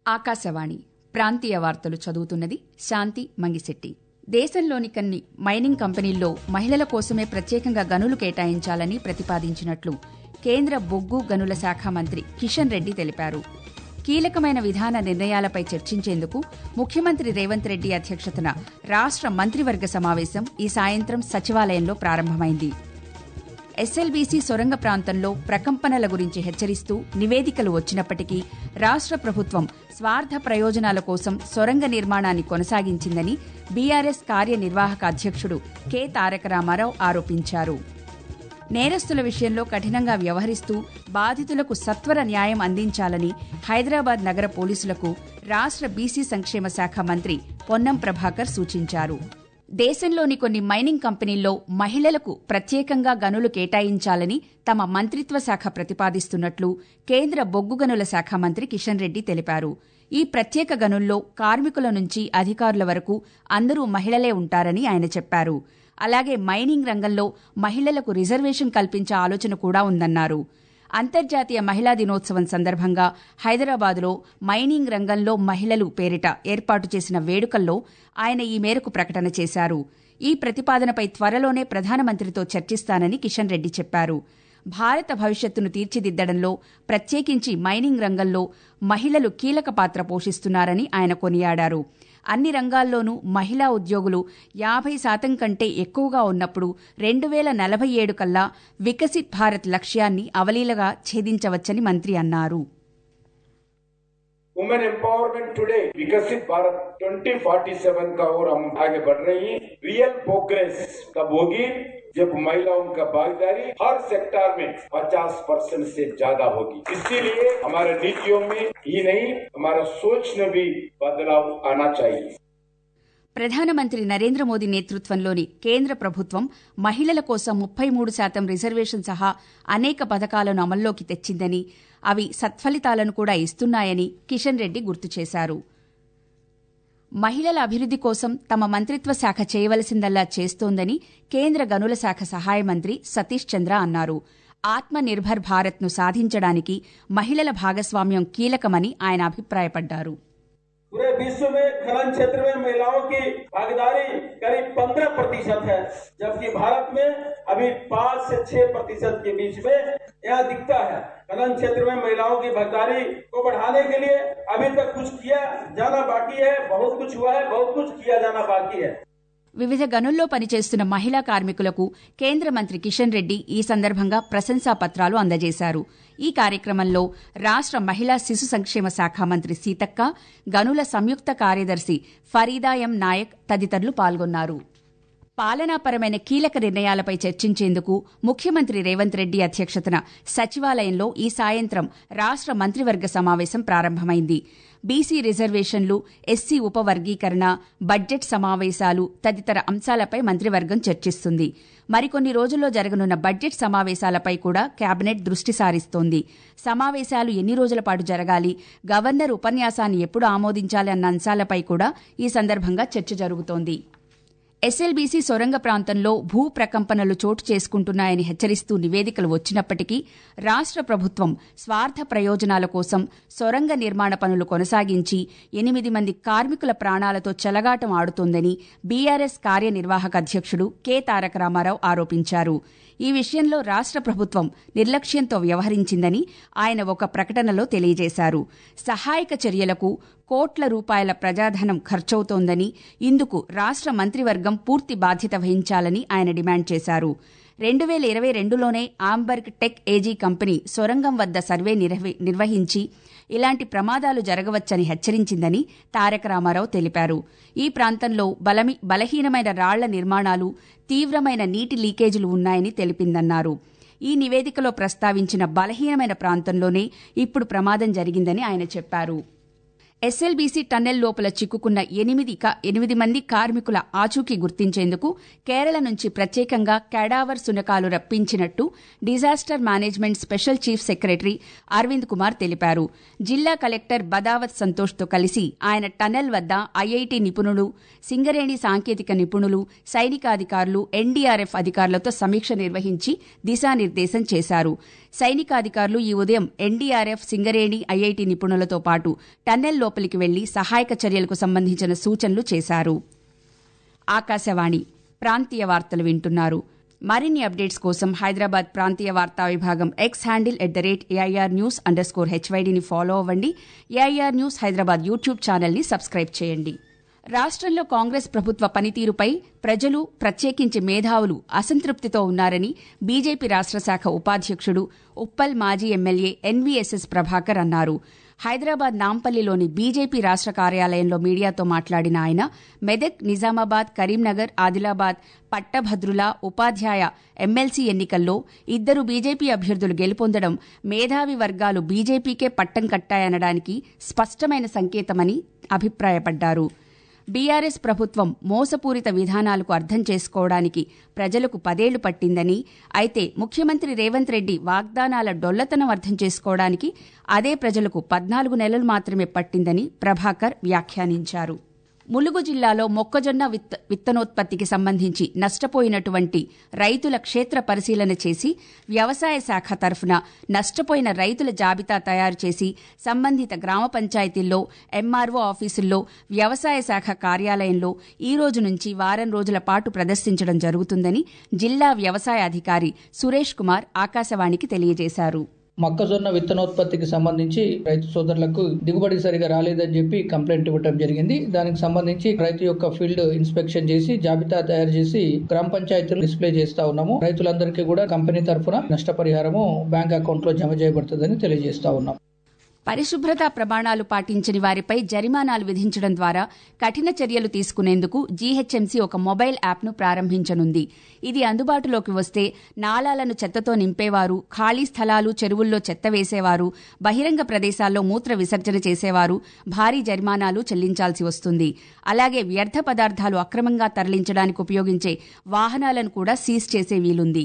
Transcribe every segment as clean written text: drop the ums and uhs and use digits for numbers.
ఆకాశవాణి ప్రాంతీయ వార్తలు చదువుతున్నది శాంతి మంగిశెట్టి. దేశంలోని కొన్ని మైనింగ్ కంపెనీల్లో మహిళల కోసమే ప్రత్యేకంగా గనులు కేటాయించాలని ప్రతిపాదించినట్లు కేంద్ర బొగ్గు గనుల శాఖ మంత్రి కిషన్ రెడ్డి తెలిపారు. కీలకమైన విధాన నిర్ణయాలపై చర్చించేందుకు ముఖ్యమంత్రి రేవంత్ రెడ్డి అధ్యక్షతన రాష్ట్ర మంత్రివర్గ సమావేశం ఈ సాయంత్రం సచివాలయంలో ప్రారంభమైంది. ఎస్ఎల్బీసీ సొరంగ ప్రాంతంలో ప్రకంపనల గురించి హెచ్చరిస్తూ నివేదికలు వచ్చినప్పటికీ రాష్ట్ర ప్రభుత్వం స్వార్థ ప్రయోజనాల కోసం సొరంగ నిర్మాణాన్ని కొనసాగించిందని బీఆర్ఎస్ కార్యనిర్వాహక అధ్యక్షుడు కె తారక రామారావు ఆరోపించారు. నేరస్తుల విషయంలో కఠినంగా వ్యవహరిస్తూ బాధితులకు సత్వర న్యాయం అందించాలని హైదరాబాద్ నగర పోలీసులకు రాష్ట్ర బీసీ సంక్షేమ శాఖ మంత్రి పొన్నం ప్రభాకర్ సూచించారు. దేశంలోని కొన్ని మైనింగ్ కంపెనీల్లో మహిళలకు ప్రత్యేకంగా గనులు కేటాయించాలని తమ మంత్రిత్వ శాఖ ప్రతిపాదిస్తున్నట్లు కేంద్ర బొగ్గు గనుల శాఖ మంత్రి కిషన్ రెడ్డి తెలిపారు. ఈ ప్రత్యేక గనుల్లో కార్మికుల నుంచి అధికారుల వరకు అందరూ మహిళలే ఉంటారని ఆయన చెప్పారు. అలాగే మైనింగ్ రంగంలో మహిళలకు రిజర్వేషన్ కల్పించే ఆలోచన కూడా ఉందన్నారు. అంతర్జాతీయ మహిళా దినోత్సవం సందర్భంగా హైదరాబాద్లో మైనింగ్ రంగంలో మహిళలు పేరిట ఏర్పాటు చేసిన వేడుకల్లో ఆయన ఈ మేరకు ప్రకటన చేశారు. ఈ ప్రతిపాదనపై త్వరలోనే ప్రధానమంత్రితో చర్చిస్తానని కిషన్ రెడ్డి చెప్పారు. భారత భవిష్యత్తును తీర్చిదిద్దడంలో ప్రత్యేకించి మైనింగ్ రంగంలో మహిళలు కీలక పాత్ర పోషిస్తున్నారని ఆయన కొనియాడారు. అన్ని రంగాల్లోనూ మహిళా ఉద్యోగులు 50% కంటే ఎక్కువగా ఉన్నప్పుడు 2047 కల్లా వికసిత్ భారత్ లక్ష్యాన్ని అవలీలగా ఛేదించవచ్చని మంత్రి అన్నారు. वुमेन एम्पावरमेंट टुडे विकसित भारत 2047 का ओर हम आगे बढ़ रही हैं। रियल प्रोग्रेस तब होगी जब महिलाओं का भागीदारी हर सेक्टर में 50% से ज्यादा होगी। इसीलिए हमारे नीतियों में ही नहीं, हमारा सोच में भी बदलाव आना चाहिए. ప్రధానమంత్రి నరేంద్ర మోదీ నేతృత్వంలోని కేంద్ర ప్రభుత్వం మహిళల కోసం 33% రిజర్వేషన్ సహా అనేక పథకాలను అమల్లోకి తెచ్చిందని, అవి సత్ఫలితాలను కూడా ఇస్తున్నాయని కిషన్ రెడ్డి గుర్తు చేశారు. మహిళల అభివృద్ది కోసం తమ మంత్రిత్వ శాఖ చేయవలసిందల్లా చేస్తోందని కేంద్ర గనుల శాఖ సహాయ మంత్రి సతీష్ చంద్ర అన్నారు. ఆత్మ నిర్భర్ భారత్ను సాధించడానికి మహిళల భాగస్వామ్యం కీలకమని ఆయన అభిప్రాయపడ్డారు. पूरे विश्व में खनन क्षेत्र में महिलाओं की भागीदारी करीब 15% है, जबकि भारत में अभी 5 से 6% के बीच में यह दिखता है. खनन क्षेत्र में महिलाओं की भागीदारी को बढ़ाने के लिए अभी तक कुछ किया जाना बाकी है. बहुत कुछ हुआ है, बहुत कुछ किया जाना बाकी है. వివిధ గనుల్లో పనిచేస్తున్న మహిళా కార్మికులకు కేంద్ర మంత్రి కిషన్ రెడ్డి ఈ సందర్భంగా ప్రశంసా పత్రాలు అందజేశారు. ఈ కార్యక్రమంలో రాష్ట్ర మహిళా శిశు సంక్షేమ శాఖ మంత్రి సీతక్క, గనుల సంయుక్త కార్యదర్శి ఫరీదా ఎం నాయక్ తదితరులు పాల్గొన్నారు. పాలనాపరమైన కీలక నిర్ణయాలపై చర్చించేందుకు ముఖ్యమంత్రి రేవంత్ రెడ్డి అధ్యక్షతన సచివాలయంలో ఈ సాయంత్రం రాష్ట్ర మంత్రివర్గ సమావేశం ప్రారంభమైంది. బీసీ రిజర్వేషన్లు, ఎస్సీ ఉపవర్గీకరణ, బడ్జెట్ సమావేశాలు తదితర అంశాలపై మంత్రివర్గం చర్చిస్తుంది. మరికొన్ని రోజుల్లో జరగనున్న బడ్జెట్ సమావేశాలపై కూడా కేబినెట్ దృష్టి సారిస్తోంది. సమావేశాలు ఎన్ని రోజుల పాటు జరగాలి, గవర్నర్ ఉపన్యాసాన్ని ఎప్పుడు ఆమోదించాలి అన్న అంశాలపై కూడా ఈ సందర్భంగా చర్చ జరుగుతోంది. ఎస్ఎల్బీసీ సొరంగ ప్రాంతంలో భూ ప్రకంపనలు చోటు చేసుకుంటున్నాయని హెచ్చరిస్తూ నివేదికలు వచ్చినప్పటికీ రాష్ట్ర ప్రభుత్వం స్వార్థ ప్రయోజనాల కోసం సొరంగ నిర్మాణ పనులు కొనసాగించి 8 మంది కార్మికుల ప్రాణాలతో చెలగాటం ఆడుతోందని బీఆర్ఎస్ కార్యనిర్వాహక అధ్యక్షుడు కె తారక రామారావు ఆరోపించారు. ఈ విషయంలో రాష్ట్ర ప్రభుత్వం నిర్లక్ష్యంతో వ్యవహరించిందని ఆయన ఒక ప్రకటనలో తెలియజేశారు. సహాయక చర్యలకు కోట్ల రూపాయల ప్రజాధనం ఖర్చవుతోందని, ఇందుకు రాష్ట్ర మంత్రివర్గం పూర్తి బాధ్యత వహించాలని ఆయన డిమాండ్ చేశారు. 2022లోనే ఆంబర్గ్ టెక్ ఏజీ కంపెనీ సొరంగం వద్ద సర్వే నిర్వహించి ఇలాంటి ప్రమాదాలు జరగవచ్చని హెచ్చరించిందని తారక రామారావు తెలిపారు. ఈ ప్రాంతంలో బలహీనమైన రాళ్ల నిర్మాణాలు, తీవ్రమైన నీటి లీకేజీలు ఉన్నాయని తెలిపిందన్నారు. ఈ నివేదికలో ప్రస్తావించిన బలహీనమైన ప్రాంతంలోనే ఇప్పుడు ప్రమాదం జరిగిందని ఆయన చెప్పారు. ఎస్ఎల్బీసీ టన్నెల్ లోపల చిక్కుకున్న 8 మంది కార్మికుల ఆచూకీ గుర్తించేందుకు కేరళ నుంచి ప్రత్యేకంగా క్యాడావర్ శునకాలు రప్పించినట్టు disaster management special chief secretary Arvind Kumar తెలిపారు. జిల్లా కలెక్టర్ బదావత్ సంతోష్తో కలిసి ఆయన టన్నెల్ వద్ద ఐఐటీ నిపుణులు, సింగరేణి సాంకేతిక నిపుణులు, సైనికాధికారులు, ఎన్డీఆర్ఎఫ్ అధికారులతో సమీక్ష నిర్వహించి దిశానిర్దేశం చేశారు. సైనికాధికారులు ఈ ఉదయం ఎన్డీఆర్ఎఫ్, సింగరేణి, ఐఐటీ నిపుణులతో పాటు టన్నెల్లో లోపలికి వెళ్లి సహాయక చర్యలకు సంబంధించిన సూచనలు చేశారు. ఆకాశవాణి ప్రాంతీయ వార్తలు వింటున్నారు. మరిన్ని అప్డేట్స్ కోసం హైదరాబాద్ ప్రాంతీయ వార్తా విభాగం ఎక్స్ హ్యాండిల్ @AIRnews_HYDని ఫాలో అవ్వండి. AIR న్యూస్ హైదరాబాద్ యూట్యూబ్ ఛానల్ని సబ్స్క్రైబ్ చేయండి. రాష్ట్రంలో కాంగ్రెస్ ప్రభుత్వ పనితీరుపై ప్రజలు, ప్రత్యేకించి మేధావులు అసంతృప్తితో ఉన్నారని బీజేపీ రాష్ట్ర శాఖ ఉపాధ్యక్షుడు, ఉప్పల్ మాజీ ఎమ్మెల్యే NVSS ప్రభాకర్ అన్నారు. హైదరాబాద్ నాంపల్లిలోని బీజేపీ రాష్ట్ర కార్యాలయంలో మీడియాతో మాట్లాడిన ఆయన మెదక్, నిజామాబాద్, కరీంనగర్, ఆదిలాబాద్, పట్టభద్రుల, ఉపాధ్యాయ ఎమ్మెల్సీ ఎన్నికల్లో 2 బీజేపీ అభ్యర్థులు గెలుపొందడం మేధావి వర్గాలు బీజేపీకే పట్టం కట్టాయనడానికి స్పష్టమైన సంకేతమని అభిప్రాయపడ్డారు. బీఆర్ఎస్ ప్రభుత్వం మోసపూరిత విధానాలకు అర్థం చేసుకోవడానికి ప్రజలకు 10 ఏళ్లు పట్టిందని, అయితే ముఖ్యమంత్రి రేవంత్ రెడ్డి వాగ్దానాల డొల్లతనం అర్థం చేసుకోవడానికి అదే ప్రజలకు 14 నెలలు మాత్రమే పట్టిందని ప్రభాకర్ వ్యాఖ్యానించారు. ములుగు జిల్లాలో మొక్కజొన్న విత్తనోత్పత్తికి సంబంధించి నష్టపోయినటువంటి రైతుల క్షేత్ర పరిశీలన చేసి వ్యవసాయ శాఖ తరఫున నష్టపోయిన రైతుల జాబితా తయారు చేసి సంబంధిత గ్రామ పంచాయతీల్లో, MRO ఆఫీసుల్లో, వ్యవసాయ శాఖ కార్యాలయంలో ఈ రోజు నుంచి వారం రోజుల పాటు ప్రదర్శించడం జరుగుతుందని జిల్లా వ్యవసాయ అధికారి సురేష్ కుమార్ ఆకాశవాణికి తెలియజేశారు. మొక్కజొన్న విత్తనోత్పత్తికి సంబంధించి రైతు సోదరులకు దిగుబడి సరిగా రాలేదని చెప్పి కంప్లైంట్ ఇవ్వడం జరిగింది. దానికి సంబంధించి రైతు యొక్క ఫీల్డ్ ఇన్స్పెక్షన్ చేసి జాబితా తయారు చేసి గ్రామ పంచాయతీలు డిస్ప్లే చేస్తా ఉన్నాము. రైతులందరికీ కూడా కంపెనీ తరఫున నష్టపరిహారము బ్యాంక్ అకౌంట్ లో జమ చేయబడుతుందని తెలియజేస్తా ఉన్నాం. పరిశుభ్రతా ప్రమాణాలు పాటించని వారిపై జరిమానాలు విధించడం ద్వారా కఠిన చర్యలు తీసుకునేందుకు జీహెచ్ఎంసీ ఒక మొబైల్ యాప్ను ప్రారంభించనుంది. ఇది అందుబాటులోకి వస్తే నాలాలను చెత్తతో నింపేవారు, ఖాళీ స్థలాలు, చెరువుల్లో చెత్త వేసేవారు, బహిరంగ ప్రదేశాల్లో మూత్ర విసర్జన చేసేవారు భారీ జరిమానాలు చెల్లించాల్సి వస్తుంది. అలాగే వ్యర్థ పదార్థాలు అక్రమంగా తరలించడానికి ఉపయోగించే వాహనాలను కూడా సీజ్ చేసే వీలుంది.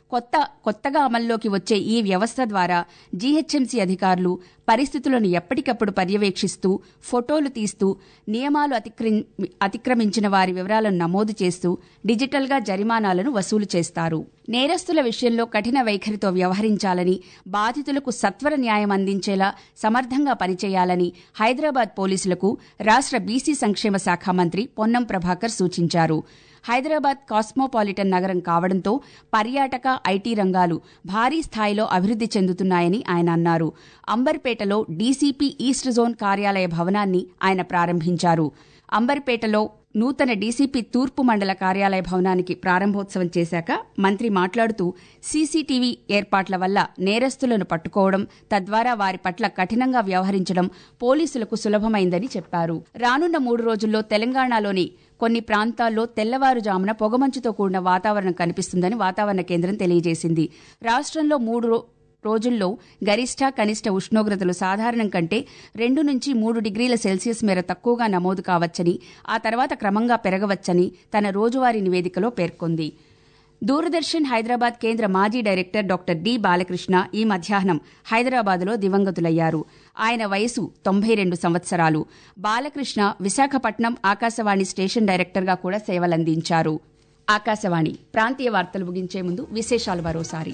కొత్తగా అమల్లోకి వచ్చే ఈ వ్యవస్థ ద్వారా జీహెచ్ఎంసీ అధికారులు పరిస్థితులను ఎప్పటికప్పుడు పర్యవేక్షిస్తూ, ఫోటోలు తీస్తూ, నియమాలు అతిక్రమించిన వారి వివరాలను నమోదు చేస్తూ డిజిటల్గా జరిమానాలను వసూలు చేస్తారు. నేరస్తుల విషయంలో కఠిన వైఖరితో వ్యవహరించాలని, బాధితులకు సత్వర న్యాయం అందించేలా సమర్థంగా పనిచేయాలని హైదరాబాద్ పోలీసులకు రాష్ట్ర బీసీ సంక్షేమ శాఖ మంత్రి పొన్నం ప్రభాకర్ సూచించారు. హైదరాబాద్ కాస్మోపాలిటన్ నగరం కావడంతో పర్యాటక, ఐటీ రంగాలు భారీ స్థాయిలో అభివృద్ది చెందుతున్నాయని ఆయన అన్నారు. అంబర్పేటలో డీసీపీ ఈస్ట్ జోన్ కార్యాలయ భవనాన్ని ఆయన ప్రారంభించారు. అంబర్పేటలో నూతన డీసీపీ తూర్పు మండల కార్యాలయ భవనానికి ప్రారంభోత్సవం చేశాక మంత్రి మాట్లాడుతూ సీసీటీవీ ఏర్పాట్ల వల్ల నేరస్తులను పట్టుకోవడం, తద్వారా వారి పట్ల కఠినంగా వ్యవహరించడం పోలీసులకు సులభమైందని చెప్పారు. రానున్న 3 రోజుల్లో తెలంగాణలోని కొన్ని ప్రాంతాల్లో తెల్లవారుజామున పొగమంచుతో కూడిన వాతావరణం కనిపిస్తుందని వాతావరణ కేంద్రం తెలియజేసింది. రాష్ట్రంలో 3 రోజుల్లో గరిష్ట, కనిష్ట ఉష్ణోగ్రతలు సాధారణం కంటే 2 నుంచి 3 డిగ్రీల సెల్సియస్ మేర తక్కువగా నమోదు కావచ్చని, ఆ తర్వాత క్రమంగా పెరగవచ్చని తన రోజువారీ నివేదికలో పేర్కొంది. దూరదర్శన్ హైదరాబాద్ కేంద్ర మాజీ డైరెక్టర్ డాక్టర్ డి బాలకృష్ణ ఈ మధ్యాహ్నం హైదరాబాద్లో దివంగతులయ్యారు. ఆయన వయసు 92 సంవత్సరాలు. బాలకృష్ణ విశాఖపట్నం ఆకాశవాణి స్టేషన్ డైరెక్టర్గా కూడా సేవలందించారు. ఆకాశవాణి ప్రాంతీయ వార్తలు ముగించే ముందు విశేషాలు మరోసారి.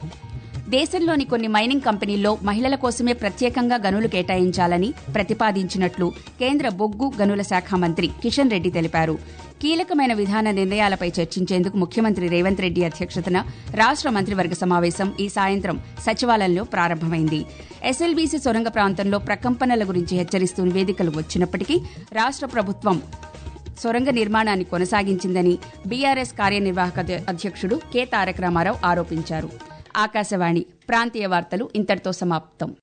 దేశంలోని కొన్ని మైనింగ్ కంపెనీల్లో మహిళల కోసమే ప్రత్యేకంగా గనులు కేటాయించాలని ప్రతిపాదించినట్లు కేంద్ర బొగ్గు గనుల శాఖ మంత్రి కిషన్ రెడ్డి తెలిపారు. కీలకమైన విధాన నిర్ణయాలపై చర్చించేందుకు ముఖ్యమంత్రి రేవంత్ రెడ్డి అధ్యక్షతన రాష్ట్ర మంత్రివర్గ సమావేశం ఈ సాయంత్రం సచివాలయంలో ప్రారంభమైంది. ఎస్ఎల్బీసీ సొరంగ ప్రాంతంలో ప్రకంపనల గురించి హెచ్చరిస్తూ నివేదికలు వచ్చినప్పటికీ రాష్ట్ర ప్రభుత్వం సొరంగ నిర్మాణాన్ని కొనసాగించిందని బీఆర్ఎస్ కార్యనిర్వాహక అధ్యక్షుడు కె తారక రామారావు ఆరోపించారు. ఆకాశవాణి ప్రాంతీయ వార్తలు ఇంతటితో సమాప్తం.